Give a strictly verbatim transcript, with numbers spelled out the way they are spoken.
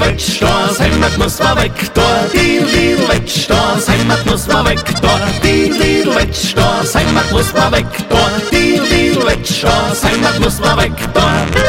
weg, da, das Heimat muss mal weg, da, Didel, Didel, weg, da, das Heimat muss mal weg, da, Didel, Didel, weg, da, das Heimat muss mal weg, da, Didel, Didel, weg, da, das Heimat muss mal weg, da.